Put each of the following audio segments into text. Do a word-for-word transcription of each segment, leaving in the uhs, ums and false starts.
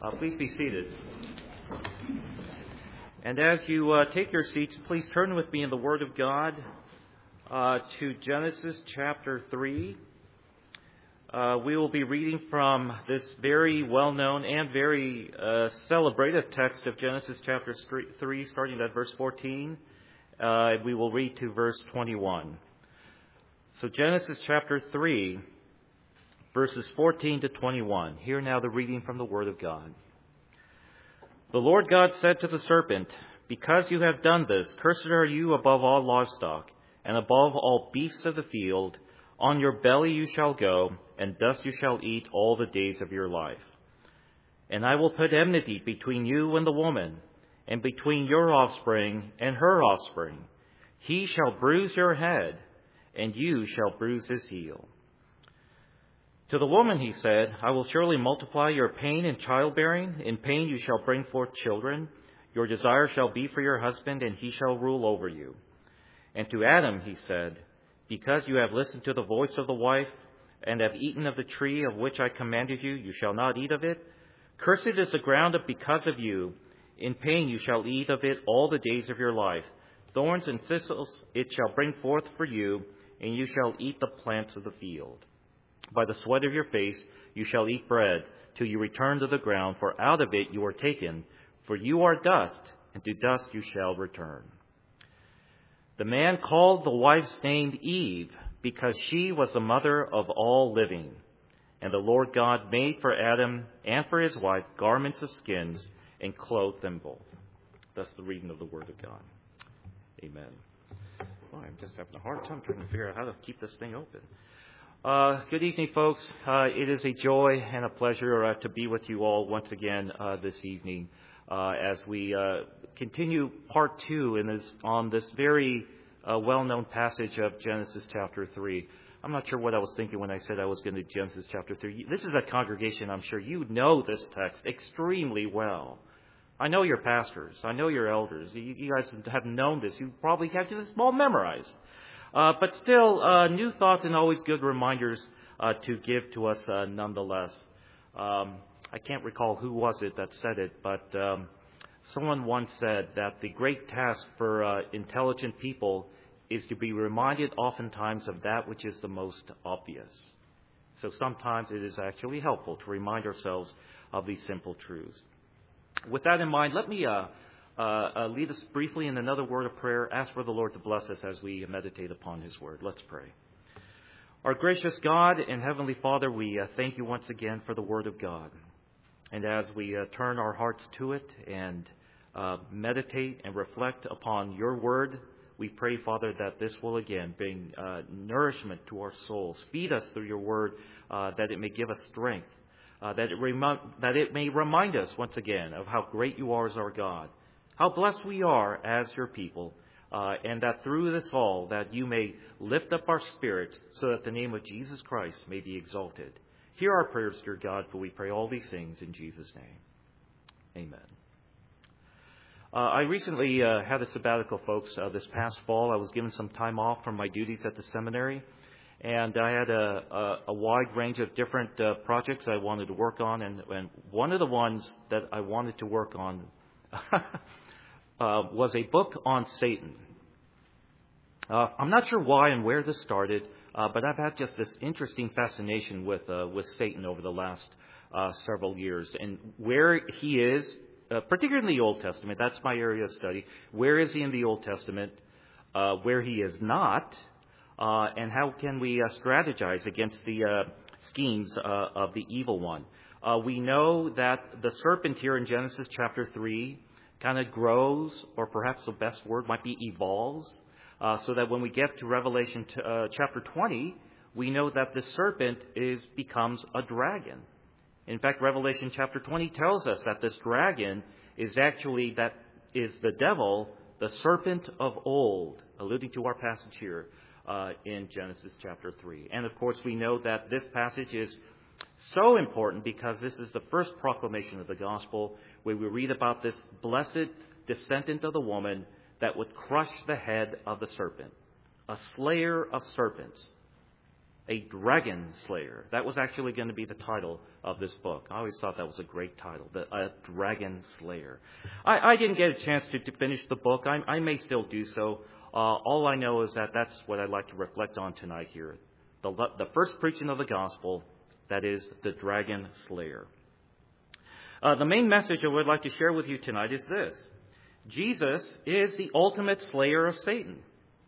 Uh, please be seated. And as you uh, take your seats, please turn with me in the Word of God uh, to Genesis chapter three. Uh, we will be reading from this very well-known and very uh, celebrated text of Genesis chapter three, starting at verse fourteen. Uh, we will read to verse twenty-one. So Genesis chapter three, verses fourteen to twenty-one. Hear now the reading from the Word of God. The Lord God said to the serpent, "Because you have done this, cursed are you above all livestock, and above all beasts of the field. On your belly you shall go, and dust you shall eat all the days of your life. And I will put enmity between you and the woman, and between your offspring and her offspring. He shall bruise your head, and you shall bruise his heel." To the woman he said, "I will surely multiply your pain in childbearing. In pain you shall bring forth children. Your desire shall be for your husband, and he shall rule over you." And to Adam he said, "Because you have listened to the voice of the wife, and have eaten of the tree of which I commanded you, you shall not eat of it. Cursed is the ground because of you. In pain you shall eat of it all the days of your life. Thorns and thistles it shall bring forth for you, and you shall eat the plants of the field. By the sweat of your face you shall eat bread, till you return to the ground, for out of it you are taken. For you are dust, and to dust you shall return." The man called the wife's name Eve, because she was the mother of all living. And the Lord God made for Adam and for his wife garments of skins, and clothed them both. That's the reading of the Word of God. Amen. Oh, I'm just having a hard time trying to figure out how to keep this thing open. Uh, good evening, folks. Uh, it is a joy and a pleasure uh, to be with you all once again uh, this evening uh, as we uh, continue part two in this, on this very uh, well-known passage of Genesis chapter three. I'm not sure what I was thinking when I said I was going to Genesis chapter three. This is a congregation, I'm sure you know this text extremely well. I know your pastors. I know your elders. You, you guys have known this. You probably have this all memorized. Uh, but still, uh, new thoughts and always good reminders uh, to give to us uh, nonetheless. Um, I can't recall who was it that said it, but um, someone once said that the great task for uh, intelligent people is to be reminded oftentimes of that which is the most obvious. So sometimes it is actually helpful to remind ourselves of these simple truths. With that in mind, let me uh, Uh, uh, lead us briefly in another word of prayer. Ask for the Lord to bless us as we meditate upon His Word. Let's pray. Our gracious God and Heavenly Father, we uh, thank you once again for the Word of God. And as we uh, turn our hearts to it and uh, meditate and reflect upon your Word, we pray, Father, that this will again bring uh, nourishment to our souls. Feed us through your Word, uh, that it may give us strength, uh, that, it remi- that it may remind us once again of how great you are as our God. How blessed we are as your people, uh, and that through this all, that you may lift up our spirits so that the name of Jesus Christ may be exalted. Hear our prayers, dear God, for we pray all these things in Jesus' name. Amen. Uh, I recently uh, had a sabbatical, folks. Uh, this past fall, I was given some time off from my duties at the seminary, and I had a, a, a wide range of different uh, projects I wanted to work on, and, and one of the ones that I wanted to work on Uh, was a book on Satan. Uh, I'm not sure why and where this started, uh, but I've had just this interesting fascination with uh, with Satan over the last uh, several years, and where he is, uh, particularly in the Old Testament. That's my area of study. Where is he in the Old Testament? Uh, where he is not, uh, and how can we uh, strategize against the uh, schemes uh, of the evil one? Uh, we know that the serpent here in Genesis chapter three kind of grows, or perhaps the best word might be evolves, uh, so that when we get to Revelation t- uh, chapter twenty, we know that the serpent is becomes a dragon. In fact, Revelation chapter twenty tells us that this dragon is actually, that is the devil, the serpent of old, alluding to our passage here uh, in Genesis chapter three. And of course, we know that this passage is so important because this is the first proclamation of the gospel, where we read about this blessed descendant of the woman that would crush the head of the serpent, a slayer of serpents. a dragon slayer. That was actually going to be the title of this book. I always thought that was a great title, the a dragon slayer. I, I didn't get a chance to, to finish the book. I, I may still do so. Uh, all I know is that that's what I'd like to reflect on tonight here. The, the first preaching of the gospel, that is the dragon slayer. Uh, the main message I would like to share with you tonight is this. Jesus is the ultimate slayer of Satan.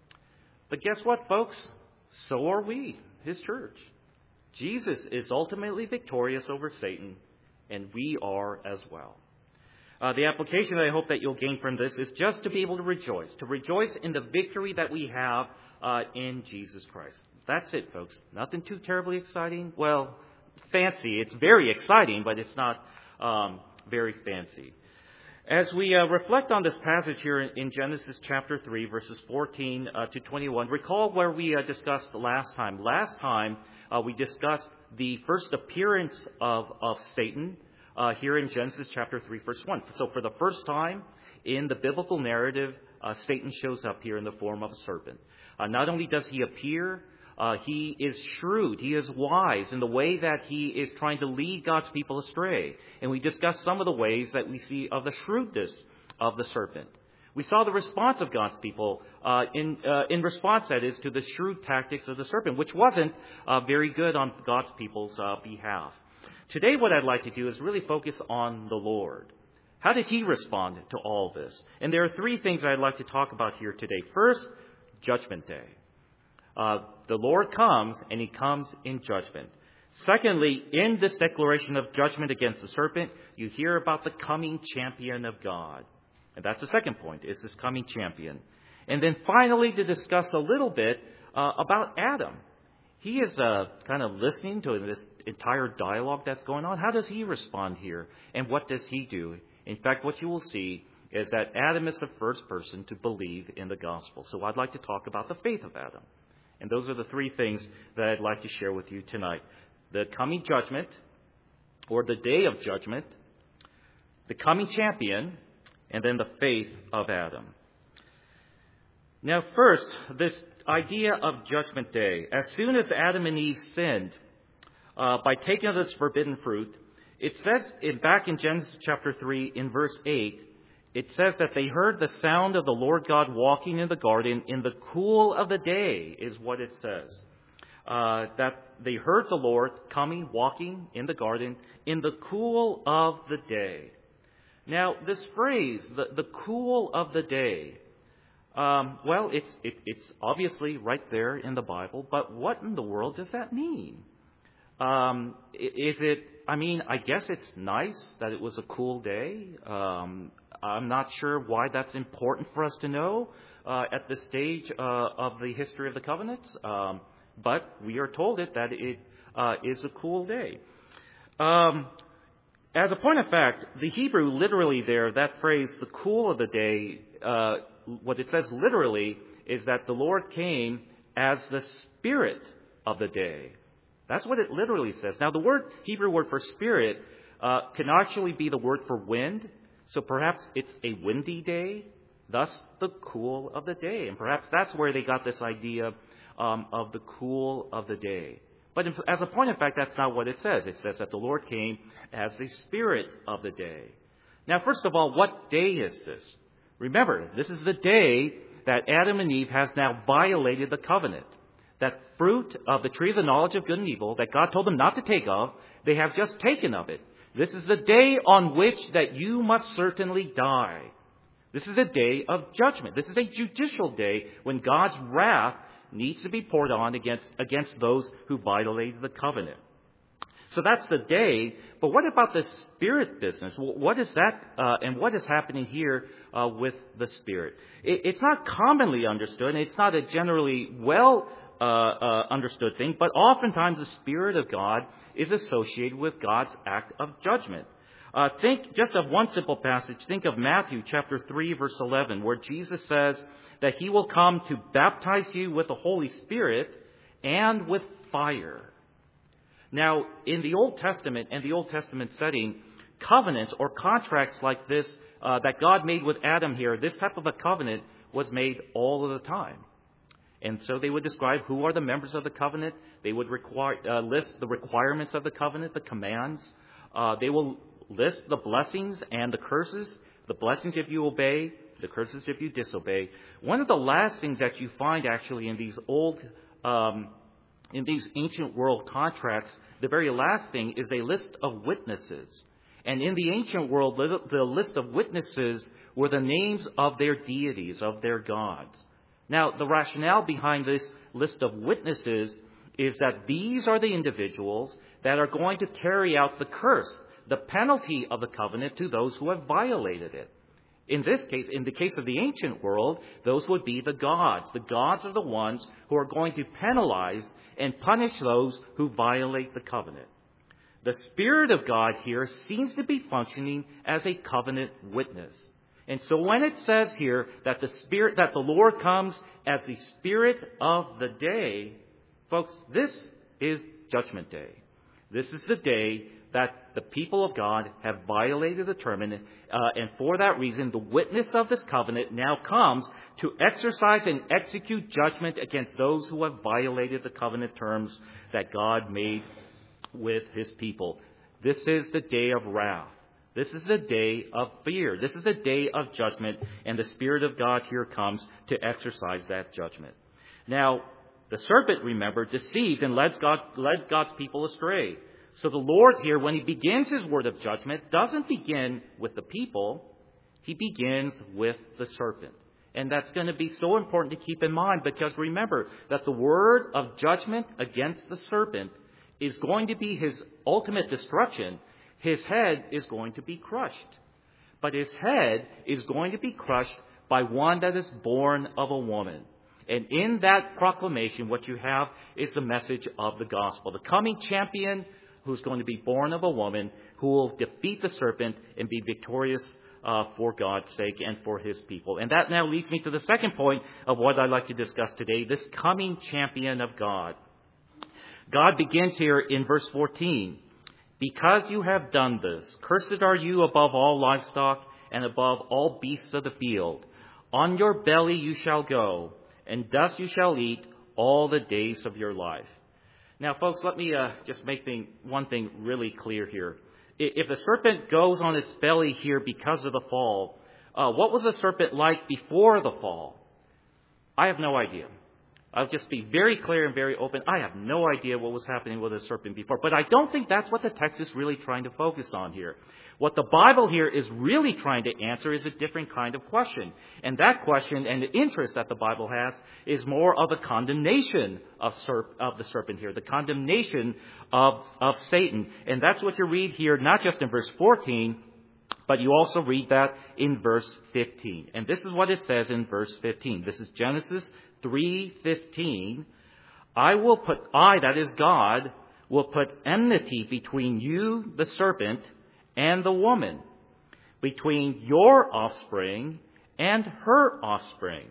But guess what, folks? So are we, his church. Jesus is ultimately victorious over Satan, and we are as well. Uh, the application that I hope that you'll gain from this is just to be able to rejoice, to rejoice in the victory that we have uh, in Jesus Christ. That's it, folks. Nothing too terribly exciting. Well, fancy. It's very exciting, but it's not um, very fancy. As we uh, reflect on this passage here in, in Genesis chapter three, verses fourteen uh, to twenty-one, recall where we uh, discussed last time. Last time, uh, we discussed the first appearance of, of Satan uh, here in Genesis chapter three, verse one. So for the first time in the biblical narrative, uh, Satan shows up here in the form of a serpent. Uh, not only does he appear, Uh, he is shrewd. He is wise in the way that he is trying to lead God's people astray. And we discussed some of the ways that we see of the shrewdness of the serpent. We saw the response of God's people uh, in uh, in response, that is, to the shrewd tactics of the serpent, which wasn't uh, very good on God's people's uh, behalf. Today, what I'd like to do is really focus on the Lord. How did he respond to all this? And there are three things I'd like to talk about here today. First, Judgment Day. Uh, the Lord comes, and he comes in judgment. Secondly, in this declaration of judgment against the serpent, you hear about the coming champion of God. And that's the second point, is this coming champion. And then finally, to discuss a little bit uh, about Adam. He is uh, kind of listening to this entire dialogue that's going on. How does he respond here? And what does he do? In fact, what you will see is that Adam is the first person to believe in the gospel. So I'd like to talk about the faith of Adam. And those are the three things that I'd like to share with you tonight. The coming judgment, or the day of judgment, the coming champion, and then the faith of Adam. Now first, this idea of Judgment Day. As soon as Adam and Eve sinned uh, by taking of this forbidden fruit, it says in, back in Genesis chapter three, in verse eight, it says that they heard the sound of the Lord God walking in the garden in the cool of the day, is what it says. Uh, that they heard the Lord coming, walking in the garden in the cool of the day. Now, this phrase, the, the cool of the day, um, well, it's, it, it's obviously right there in the Bible, but what in the world does that mean? Um, is it, I mean, I guess it's nice that it was a cool day. Um, I'm not sure why that's important for us to know uh, at this stage uh, of the history of the covenants, um, but we are told it that it uh, is a cool day. Um, as a point of fact, the Hebrew literally there, that phrase, the cool of the day, uh, what it says literally is that the Lord came as the spirit of the day. That's what it literally says. Now, the word Hebrew word for spirit uh, can actually be the word for wind. So perhaps it's a windy day, thus the cool of the day. And perhaps that's where they got this idea um, of the cool of the day. But in, as a point of fact, that's not what it says. It says that the Lord came as the spirit of the day. Now, first of all, what day is this? Remember, this is the day that Adam and Eve has now violated the covenant. That fruit of the tree of the knowledge of good and evil that God told them not to take of, they have just taken of it. This is the day on which that you must certainly die. This is a day of judgment. This is a judicial day when God's wrath needs to be poured on against, against those who violated the covenant. So that's the day. But what about the spirit business? What is that, uh, and what is happening here uh, with the spirit? It, it's not commonly understood, and it's not a generally well uh, uh, understood thing, but oftentimes the Spirit of God is associated with God's act of judgment. Uh, think just of one simple passage. Think of Matthew chapter three, verse eleven, where Jesus says that he will come to baptize you with the Holy Spirit and with fire. Now, in the Old Testament and the Old Testament setting, covenants or contracts like this uh, that God made with Adam here, this type of a covenant was made all of the time. And so they would describe who are the members of the covenant. They would require, uh, list the requirements of the covenant, the commands. Uh, they will list the blessings and the curses. The blessings if you obey, the curses if you disobey. One of the last things that you find actually in these old, um, in these ancient world contracts, the very last thing is a list of witnesses. And in the ancient world, the list of witnesses were the names of their deities, of their gods. Now, the rationale behind this list of witnesses is that these are the individuals that are going to carry out the curse, the penalty of the covenant to those who have violated it. In this case, in the case of the ancient world, those would be the gods. The gods are the ones who are going to penalize and punish those who violate the covenant. The Spirit of God here seems to be functioning as a covenant witness. And so when it says here that the Spirit, that the Lord comes as the Spirit of the day, folks, this is Judgment Day. This is the day that the people of God have violated the covenant, uh, and for that reason, the witness of this covenant now comes to exercise and execute judgment against those who have violated the covenant terms that God made with His people. This is the day of wrath. This is the day of fear. This is the day of judgment, and the Spirit of God here comes to exercise that judgment. Now, the serpent, remember, deceived and led, God, led God's people astray. So the Lord here, when He begins His word of judgment, doesn't begin with the people. He begins with the serpent. And that's going to be so important to keep in mind, because remember that the word of judgment against the serpent is going to be his ultimate destruction. His head is going to be crushed. But his head is going to be crushed by one that is born of a woman. And in that proclamation, what you have is the message of the gospel. The coming champion who's going to be born of a woman, who will defeat the serpent and be victorious uh, for God's sake and for His people. And that now leads me to the second point of what I'd like to discuss today, this coming champion of God. God begins here in verse fourteen. Because you have done this, cursed are you above all livestock and above all beasts of the field. On your belly you shall go, and dust you shall eat all the days of your life. Now, folks, let me uh, just make thing, one thing really clear here. If the serpent goes on its belly here because of the fall, uh, what was the serpent like before the fall? I have no idea. I'll just be very clear and very open. I have no idea what was happening with the serpent before. But I don't think that's what the text is really trying to focus on here. What the Bible here is really trying to answer is a different kind of question. And that question and the interest that the Bible has is more of a condemnation of, serp- of the serpent here, the condemnation of, of Satan. And that's what you read here, not just in verse fourteen, but you also read that in verse fifteen. And this is what it says in verse fifteen. This is Genesis three fifteen. I will put, I, that is God, will put enmity between you, the serpent, and the woman, between your offspring and her offspring.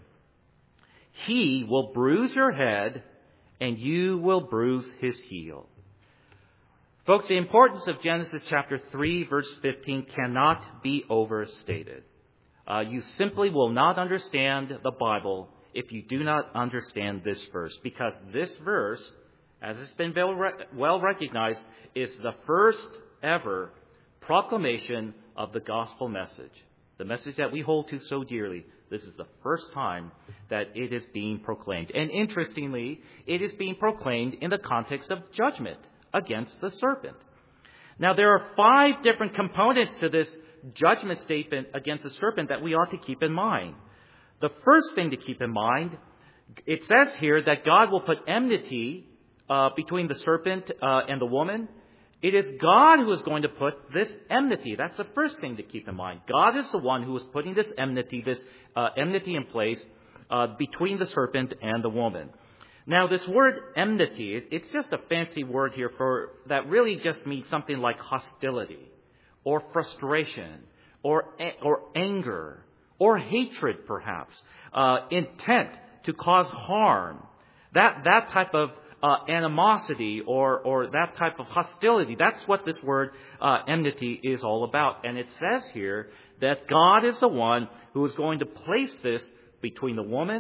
He will bruise your head, and you will bruise his heel. Folks, the importance of Genesis chapter three, verse fifteen cannot be overstated. Uh, you simply will not understand the Bible if you do not understand this verse, because this verse, as it's been well recognized, is the first ever proclamation of the gospel message, the message that we hold to so dearly. This is the first time that it is being proclaimed. And interestingly, it is being proclaimed in the context of judgment against the serpent. Now, there are five different components to this judgment statement against the serpent that we ought to keep in mind. The first thing to keep in mind, it says here that God will put enmity uh, between the serpent uh, and the woman. It is God who is going to put this enmity. That's the first thing to keep in mind. God is the one who is putting this enmity, this uh, enmity in place uh, between the serpent and the woman. Now, this word enmity, it, it's just a fancy word here for that really just means something like hostility or frustration or or anger or hatred, perhaps, uh, intent to cause harm. That that type of Uh, animosity or or that type of hostility. That's what this word uh, enmity is all about. And it says here that God is the one who is going to place this between the woman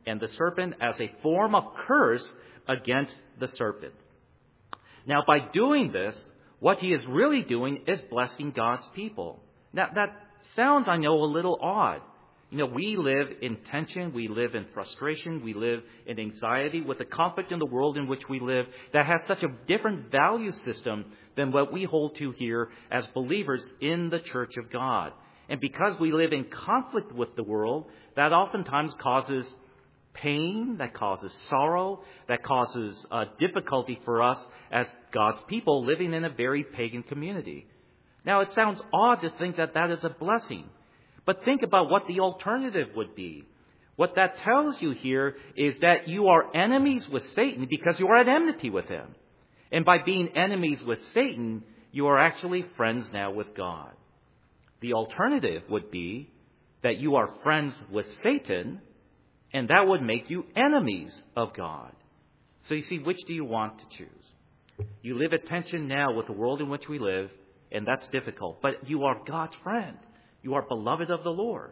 and the serpent as a form of curse against the serpent. Now, by doing this, what he is really doing is blessing God's people. Now, that sounds, I know, a little odd. You know, we live in tension, we live in frustration, we live in anxiety with the conflict in the world in which we live that has such a different value system than what we hold to here as believers in the Church of God. And because we live in conflict with the world, that oftentimes causes pain, that causes sorrow, that causes uh, difficulty for us as God's people living in a very pagan community. Now, it sounds odd to think that that is a blessing. But think about what the alternative would be. What that tells you here is that you are enemies with Satan because you are at enmity with him. And by being enemies with Satan, you are actually friends now with God. The alternative would be that you are friends with Satan, and that would make you enemies of God. So you see, which do you want to choose? You live at tension now with the world in which we live, and that's difficult. But you are God's friend. You are beloved of the Lord.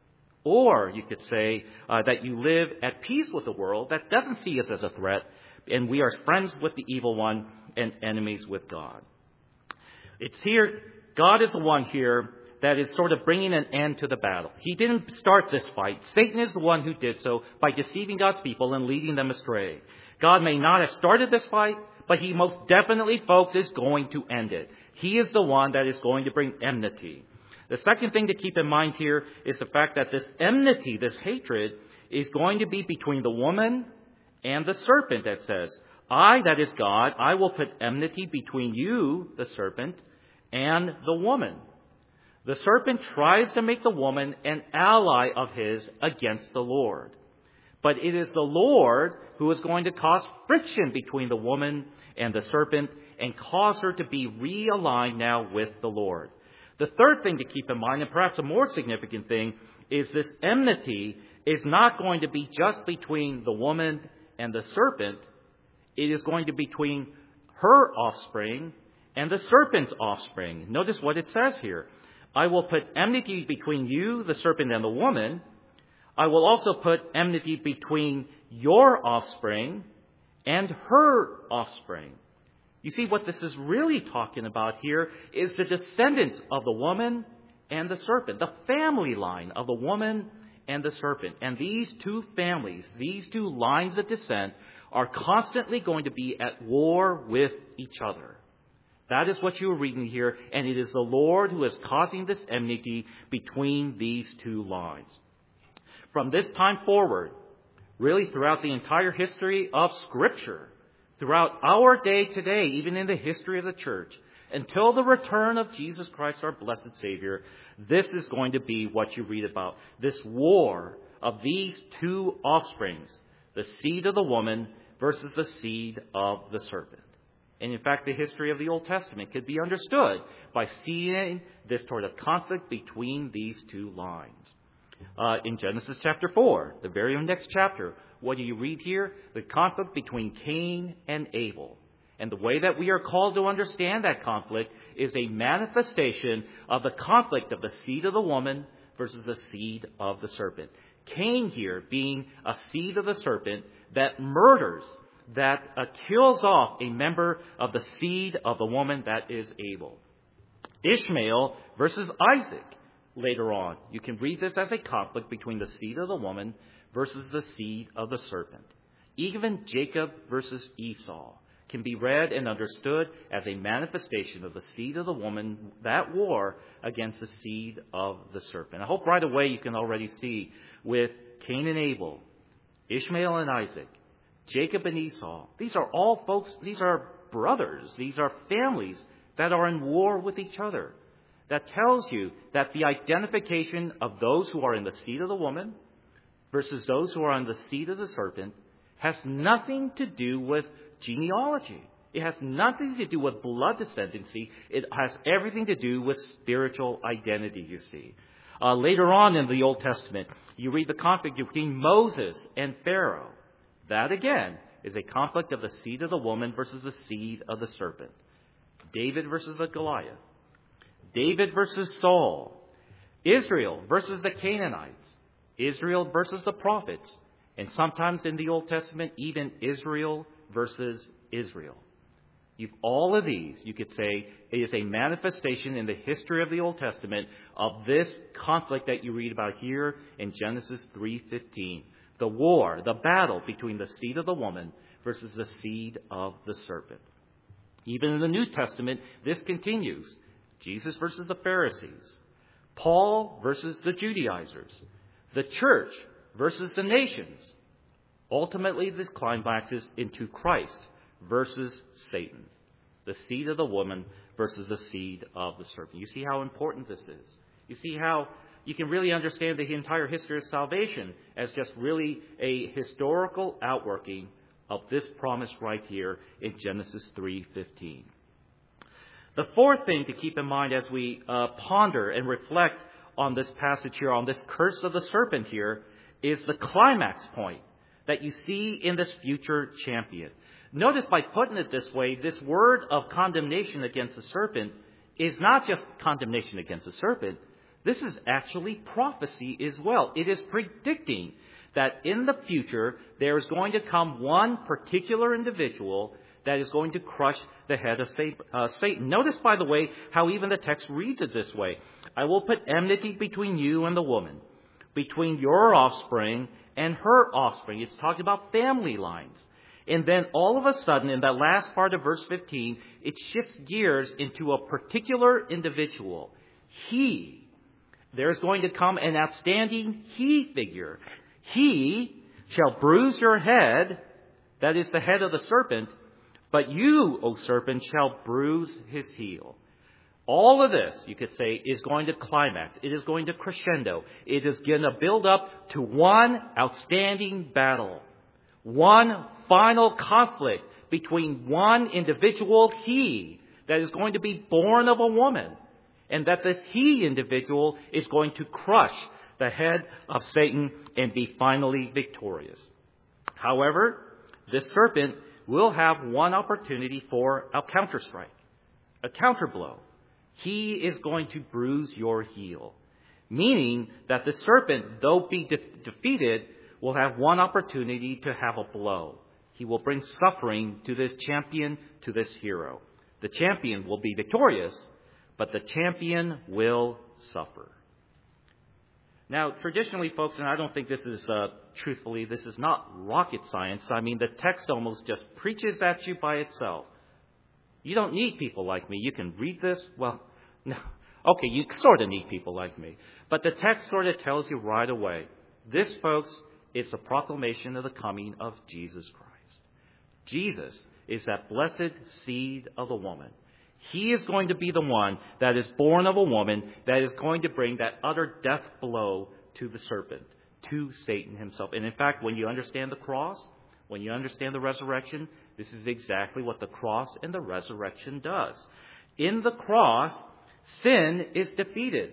Or you could say uh, that you live at peace with the world that doesn't see us as a threat, and we are friends with the evil one and enemies with God. It's here, God is the one here that is sort of bringing an end to the battle. He didn't start this fight. Satan is the one who did so by deceiving God's people and leading them astray. God may not have started this fight, but he most definitely, folks, is going to end it. He is the one that is going to bring enmity. The second thing to keep in mind here is the fact that this enmity, this hatred, is going to be between the woman and the serpent, that says, I, that is God, I will put enmity between you, the serpent, and the woman. The serpent tries to make the woman an ally of his against the Lord. But it is the Lord who is going to cause friction between the woman and the serpent and cause her to be realigned now with the Lord. The third thing to keep in mind, and perhaps a more significant thing, is this enmity is not going to be just between the woman and the serpent. It is going to be between her offspring and the serpent's offspring. Notice what it says here. I will put enmity between you, the serpent, and the woman. I will also put enmity between your offspring and her offspring. You see, what this is really talking about here is the descendants of the woman and the serpent, the family line of the woman and the serpent. And these two families, these two lines of descent, are constantly going to be at war with each other. That is what you are reading here, and it is the Lord who is causing this enmity between these two lines. From this time forward, really throughout the entire history of Scripture, throughout our day today, even in the history of the church, until the return of Jesus Christ, our blessed Savior, this is going to be what you read about. This war of these two offsprings, the seed of the woman versus the seed of the serpent. And in fact, the history of the Old Testament could be understood by seeing this sort of conflict between these two lines. Uh, in Genesis chapter four, the very next chapter, what do you read here? The conflict between Cain and Abel. And the way that we are called to understand that conflict is a manifestation of the conflict of the seed of the woman versus the seed of the serpent. Cain here being a seed of the serpent that murders, that uh, kills off a member of the seed of the woman, that is Abel. Ishmael versus Isaac later on. You can read this as a conflict between the seed of the woman versus the seed of the serpent. Even Jacob versus Esau can be read and understood as a manifestation of the seed of the woman, that war against the seed of the serpent. I hope right away you can already see with Cain and Abel, Ishmael and Isaac, Jacob and Esau. These are all folks, these are brothers, these are families that are in war with each other. That tells you that the identification of those who are in the seed of the woman versus those who are on the seed of the serpent has nothing to do with genealogy. It has nothing to do with blood descendancy. It has everything to do with spiritual identity, you see. Uh, later on in the Old Testament, you read the conflict between Moses and Pharaoh. That, again, is a conflict of the seed of the woman versus the seed of the serpent. David versus the Goliath. David versus Saul. Israel versus the Canaanites. Israel versus the prophets. And sometimes in the Old Testament, even Israel versus Israel. You've, all of these, you could say, is a manifestation in the history of the Old Testament of this conflict that you read about here in Genesis three fifteen. The war, the battle between the seed of the woman versus the seed of the serpent. Even in the New Testament, this continues. Jesus versus the Pharisees. Paul versus the Judaizers. The church versus the nations. Ultimately, this climaxes into Christ versus Satan. The seed of the woman versus the seed of the serpent. You see how important this is. You see how you can really understand the entire history of salvation as just really a historical outworking of this promise right here in Genesis three fifteen. The fourth thing to keep in mind as we uh, ponder and reflect on this passage here, on this curse of the serpent here, is the climax point that you see in this future champion. Notice by putting it this way, this word of condemnation against the serpent is not just condemnation against the serpent. This is actually prophecy as well. It is predicting that in the future there is going to come one particular individual that is going to crush the head of Satan. Notice, by the way, how even the text reads it this way. I will put enmity between you and the woman, between your offspring and her offspring. It's talking about family lines. And then all of a sudden, in that last part of verse fifteen, it shifts gears into a particular individual. He. There's going to come an outstanding he figure. He shall bruise your head, that is the head of the serpent, but you, O serpent, shall bruise his heel. All of this, you could say, is going to climax. It is going to crescendo. It is going to build up to one outstanding battle. One final conflict between one individual he that is going to be born of a woman. And that this he individual is going to crush the head of Satan and be finally victorious. However, this serpent will have one opportunity for a counterstrike, a counterblow. He is going to bruise your heel. Meaning that the serpent, though be de- defeated, will have one opportunity to have a blow. He will bring suffering to this champion, to this hero. The champion will be victorious, but the champion will suffer. Now, traditionally, folks, and I don't think this is, uh, truthfully, this is not rocket science. I mean, the text almost just preaches at you by itself. You don't need people like me. You can read this. Well, no. Okay, you sort of need people like me. But the text sort of tells you right away. This, folks, is a proclamation of the coming of Jesus Christ. Jesus is that blessed seed of the woman. He is going to be the one that is born of a woman that is going to bring that utter death blow to the serpent, to Satan himself. And in fact, when you understand the cross, when you understand the resurrection, this is exactly what the cross and the resurrection does. In the cross, sin is defeated.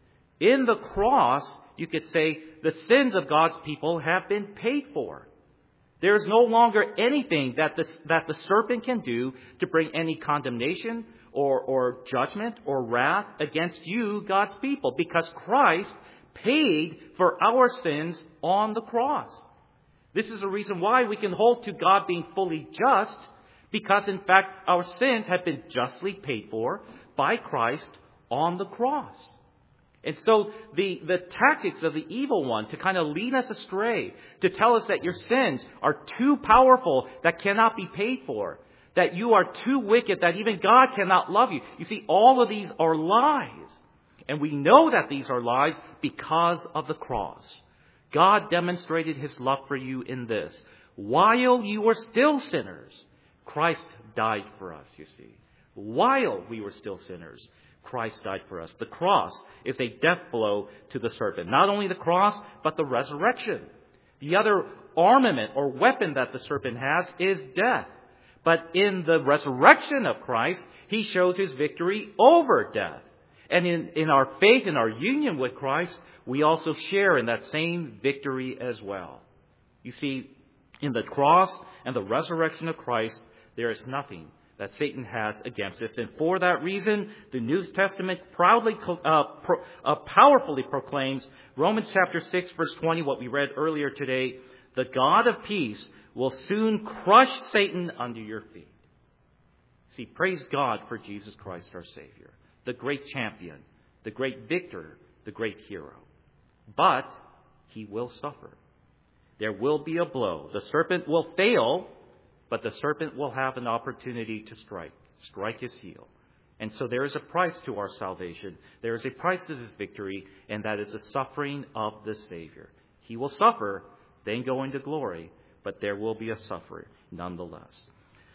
In the cross, you could say, the sins of God's people have been paid for. There is no longer anything that the, that the serpent can do to bring any condemnation or, or judgment or wrath against you, God's people, because Christ paid for our sins on the cross. This is the reason why we can hold to God being fully just, because in fact our sins have been justly paid for by Christ on the cross. And so the, the tactics of the evil one to kind of lead us astray, to tell us that your sins are too powerful that cannot be paid for, that you are too wicked that even God cannot love you. You see, all of these are lies. And we know that these are lies because of the cross. God demonstrated his love for you in this. While you were still sinners, Christ died for us, you see. While we were still sinners, Christ died for us. The cross is a death blow to the serpent. Not only the cross, but the resurrection. The other armament or weapon that the serpent has is death. But in the resurrection of Christ, he shows his victory over death. And in, in our faith, in our union with Christ, we also share in that same victory as well. You see, in the cross and the resurrection of Christ, there is nothing that Satan has against us. And for that reason, the New Testament proudly, uh, pro, uh, powerfully proclaims Romans chapter six, verse twenty, what we read earlier today, The God of peace will soon crush Satan under your feet. See, praise God for Jesus Christ our Savior, the great champion, the great victor, the great hero. But he will suffer. There will be a blow. The serpent will fail, but the serpent will have an opportunity to strike, strike his heel. And so there is a price to our salvation. There is a price to this victory, and that is the suffering of the Savior. He will suffer, then go into glory, but there will be a suffering nonetheless.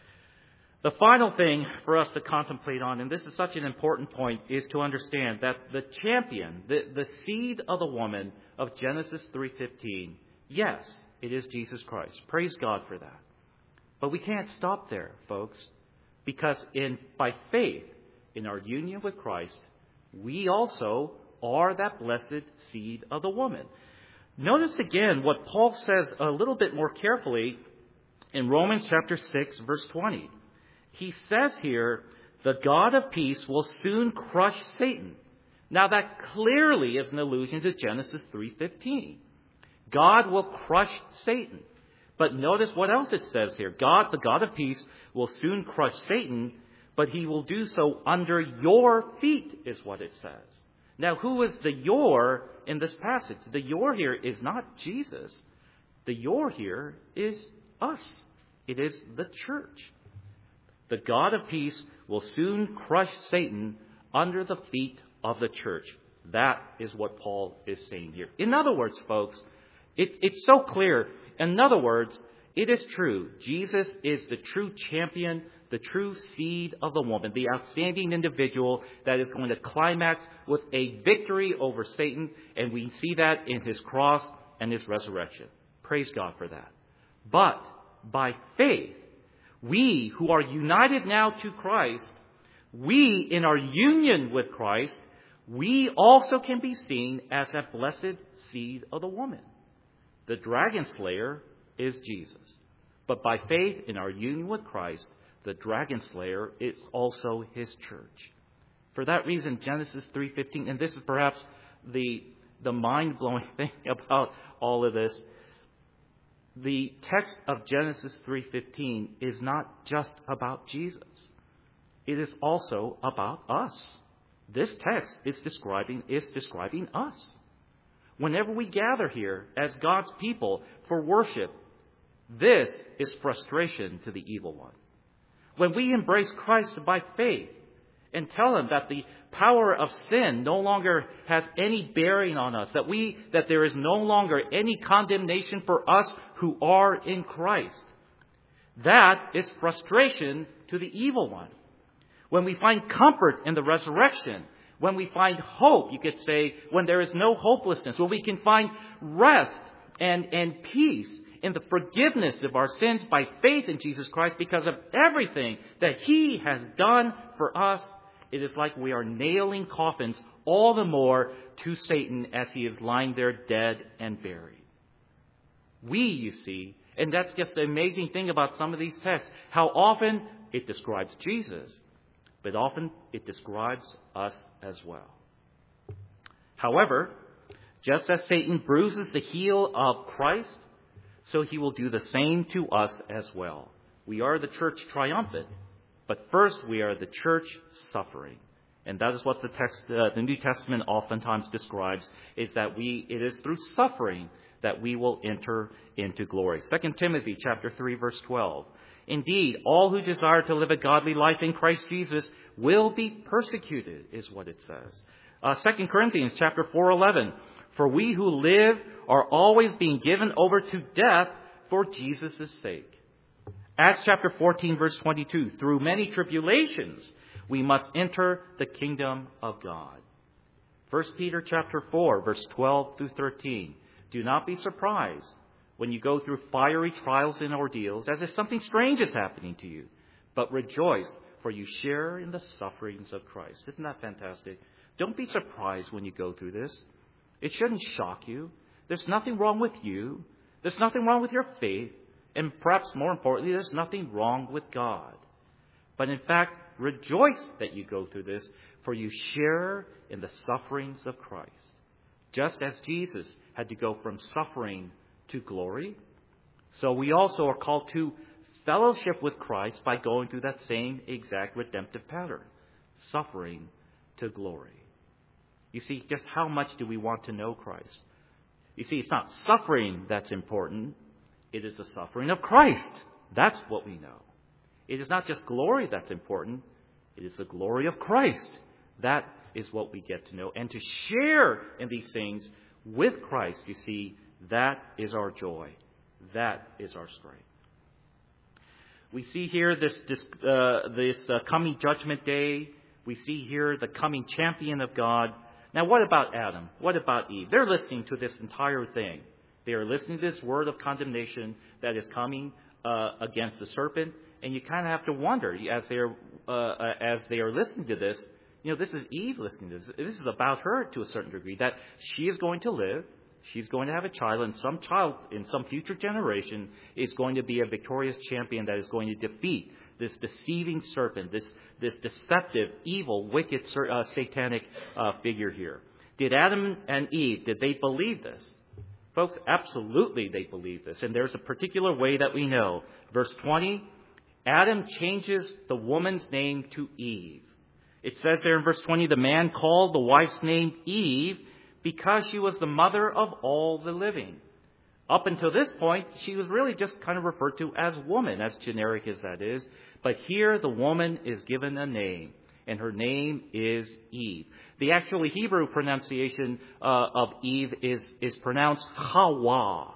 The final thing for us to contemplate on, and this is such an important point, is to understand that the champion, the, the seed of the woman of Genesis three fifteen, yes, it is Jesus Christ. Praise God for that. But we can't stop there, folks, because in by faith, in our union with Christ, we also are that blessed seed of the woman. Notice again what Paul says a little bit more carefully in Romans chapter six, verse twenty. He says here, the God of peace will soon crush Satan. Now that clearly is an allusion to Genesis three fifteen. God will crush Satan. But notice what else it says here. God, the God of peace, will soon crush Satan, but he will do so under your feet, is what it says. Now, who is the your in this passage? The your here is not Jesus. The your here is us. It is the church. The God of peace will soon crush Satan under the feet of the church. That is what Paul is saying here. In other words, folks, it, it's so clear. In other words, it is true. Jesus is the true champion, the true seed of the woman, the outstanding individual that is going to climax with a victory over Satan. And we see that in his cross and his resurrection. Praise God for that. But by faith, we who are united now to Christ, we in our union with Christ, we also can be seen as that blessed seed of the woman. The dragon slayer is Jesus. But by faith in our union with Christ, the dragon slayer is also his church. For that reason, Genesis three fifteen, and this is perhaps the, the mind-blowing thing about all of this, the text of Genesis three fifteen is not just about Jesus. It is also about us. This text is describing, is describing us. Whenever we gather here as God's people for worship, this is frustration to the evil one. When we embrace Christ by faith and tell him that the power of sin no longer has any bearing on us, that we that there is no longer any condemnation for us who are in Christ, that is frustration to the evil one. When we find comfort in the resurrection, when we find hope, you could say, when there is no hopelessness, when we can find rest and, and peace in the forgiveness of our sins by faith in Jesus Christ because of everything that he has done for us, it is like we are nailing coffins all the more to Satan as he is lying there dead and buried. We, you see, and that's just the amazing thing about some of these texts, how often it describes Jesus, but often it describes us as well. However, just as Satan bruises the heel of Christ, so he will do the same to us as well. We are the church triumphant, but first we are the church suffering. And that is what the text, uh, the New Testament oftentimes describes, is that we, it is through suffering that we will enter into glory. Second Timothy chapter three, verse twelve. Indeed, all who desire to live a godly life in Christ Jesus will be persecuted, is what it says. Uh, Second Corinthians chapter four, eleven. For we who live are always being given over to death for Jesus' sake. Acts chapter fourteen, verse twenty-two. Through many tribulations, we must enter the kingdom of God. First Peter chapter four, verse twelve through thirteen. Do not be surprised when you go through fiery trials and ordeals, as if something strange is happening to you. But rejoice, for you share in the sufferings of Christ. Isn't that fantastic? Don't be surprised when you go through this. It shouldn't shock you. There's nothing wrong with you. There's nothing wrong with your faith. And perhaps more importantly, there's nothing wrong with God. But in fact, rejoice that you go through this, for you share in the sufferings of Christ. Just as Jesus had to go from suffering to glory, So we also are called to fellowship with Christ by going through that same exact redemptive pattern, suffering to glory. You see, just how much do we want to know Christ? You see, it's not suffering that's important. It is the suffering of Christ. That's what we know. It is not just glory that's important. It is the glory of Christ. That is what we get to know. And to share in these things with Christ, you see, that is our joy. That is our strength. We see here this, this, uh, this uh, coming judgment day. We see here the coming champion of God. Now, what about Adam? What about Eve? They're listening to this entire thing. They are listening to this word of condemnation that is coming uh, against the serpent. And you kind of have to wonder, as they are uh, as they are listening to this, you know, this is Eve listening to this. This is about her to a certain degree, that she is going to live. She's going to have a child, and some child in some future generation is going to be a victorious champion that is going to defeat this deceiving serpent, this this deceptive, evil, wicked, uh, satanic uh, figure here. Did Adam and Eve, did they believe this? Folks, absolutely they believe this. And there's a particular way that we know. Verse twenty, Adam changes the woman's name to Eve. It says there in verse twenty, the man called the wife's name Eve because she was the mother of all the living. Up until this point, she was really just kind of referred to as woman, as generic as that is. But here the woman is given a name, and her name is Eve. The actually Hebrew pronunciation uh, of Eve is, is pronounced Hawa.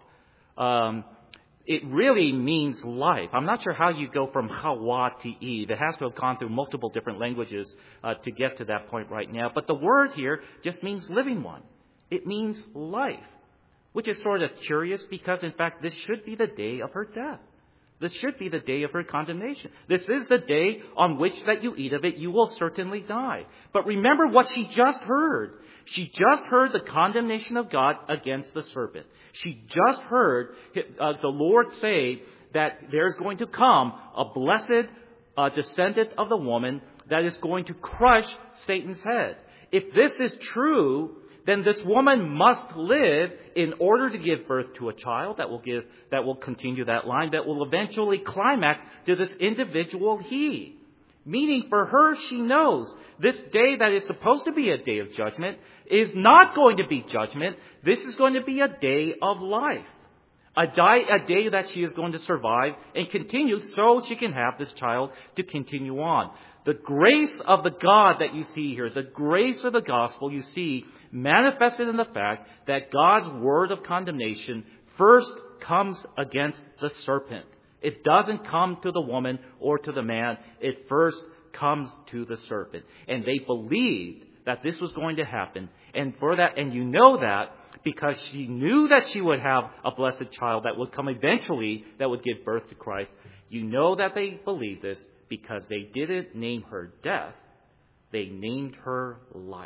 Um, it really means life. I'm not sure how you go from Hawa to Eve. It has to have gone through multiple different languages uh, to get to that point right now. But the word here just means living one. It means life, which is sort of curious because, in fact, this should be the day of her death. This should be the day of her condemnation. This is the day on which that you eat of it, you will certainly die. But remember what she just heard. She just heard the condemnation of God against the serpent. She just heard uh, the Lord say that there's going to come a blessed uh, descendant of the woman that is going to crush Satan's head. If this is true, then this woman must live in order to give birth to a child that will give, that will continue that line, that will eventually climax to this individual he. Meaning for her, she knows this day that is supposed to be a day of judgment is not going to be judgment. This is going to be a day of life. A day, a day that she is going to survive and continue so she can have this child to continue on. The grace of the God that you see here, the grace of the gospel you see manifested in the fact that God's word of condemnation first comes against the serpent. It doesn't come to the woman or to the man. It first comes to the serpent. And they believed that this was going to happen. And for that, and you know that because she knew that she would have a blessed child that would come eventually, that would give birth to Christ. You know that they believed this because they didn't name her death. They named her life.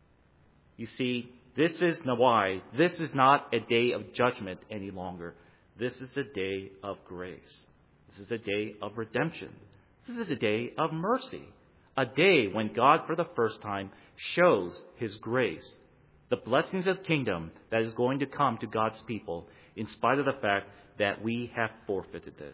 You see, this is why. This is not a day of judgment any longer. This is a day of grace. This is a day of redemption. This is a day of mercy. A day when God, for the first time, shows His grace. The blessings of the kingdom that is going to come to God's people in spite of the fact that we have forfeited it.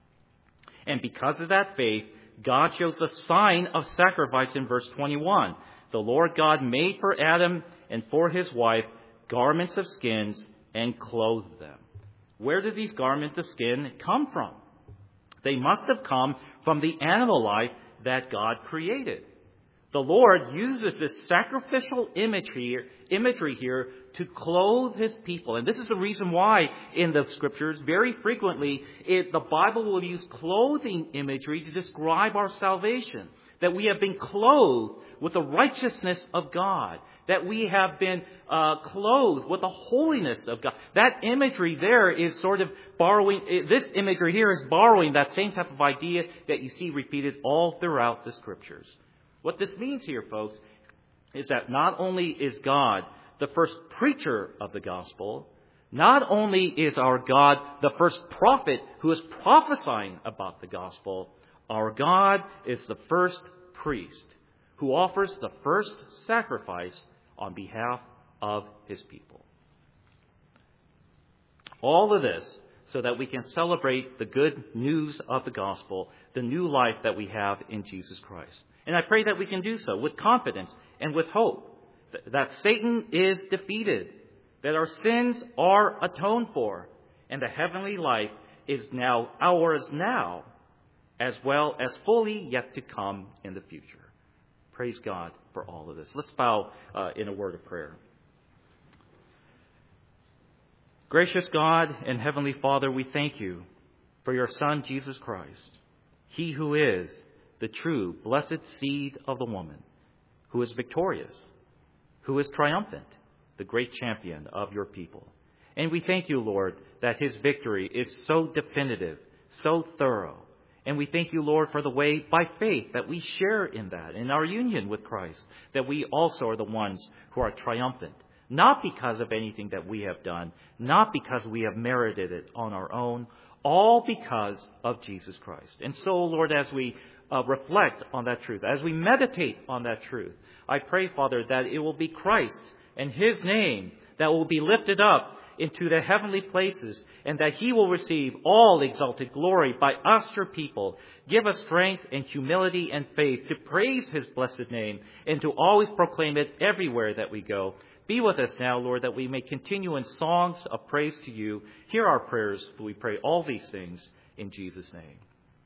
And because of that faith, God shows the sign of sacrifice in verse twenty-one. The Lord God made for Adam and for his wife garments of skins and clothed them. Where did these garments of skin come from? They must have come from the animal life that God created. The Lord uses this sacrificial imagery here, imagery here to clothe His people. And this is the reason why in the Scriptures, very frequently, it, the Bible will use clothing imagery to describe our salvation. That we have been clothed with the righteousness of God. That we have been uh, clothed with the holiness of God. That imagery there is sort of borrowing, this imagery here is borrowing that same type of idea that you see repeated all throughout the Scriptures. What this means here, folks, is that not only is God the first preacher of the gospel, not only is our God the first prophet who is prophesying about the gospel, our God is the first priest who offers the first sacrifice on behalf of His people. All of this so that we can celebrate the good news of the gospel, the new life that we have in Jesus Christ. And I pray that we can do so with confidence and with hope, that Satan is defeated, that our sins are atoned for, and the heavenly life is now ours now, as well as fully yet to come in the future. Praise God for all of this. Let's bow uh, in a word of prayer. Gracious God and Heavenly Father, we thank you for your Son, Jesus Christ, he who is the true, blessed seed of the woman, who is victorious, who is triumphant, the great champion of your people. And we thank you, Lord, that his victory is so definitive, so thorough. And we thank you, Lord, for the way, by faith, that we share in that, in our union with Christ, that we also are the ones who are triumphant, not because of anything that we have done, not because we have merited it on our own, all because of Jesus Christ. And so, Lord, as we uh, reflect on that truth, as we meditate on that truth, I pray, Father, that it will be Christ and his name that will be lifted up into the heavenly places, and that he will receive all exalted glory by us, your people. Give us strength and humility and faith to praise his blessed name and to always proclaim it everywhere that we go. Be with us now, Lord, that we may continue in songs of praise to you. Hear our prayers, for we pray all these things in Jesus' name.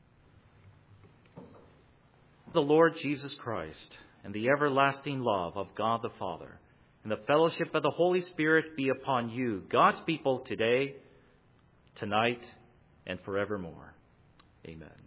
The Lord Jesus Christ and the everlasting love of God the Father and the fellowship of the Holy Spirit be upon you, God's people, today, tonight, and forevermore. Amen.